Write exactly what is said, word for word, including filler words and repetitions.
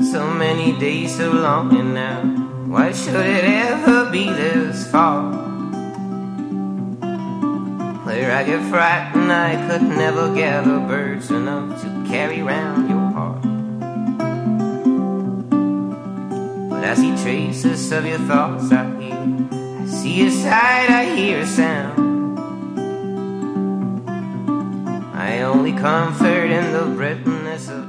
So many days, so long, and now why should it ever be this far? Where I get frightened, I could never gather birds enough to carry round your heart. But I see traces of your thoughts out here. I see a sight, I hear a sound. My only comfort in the breathlessness of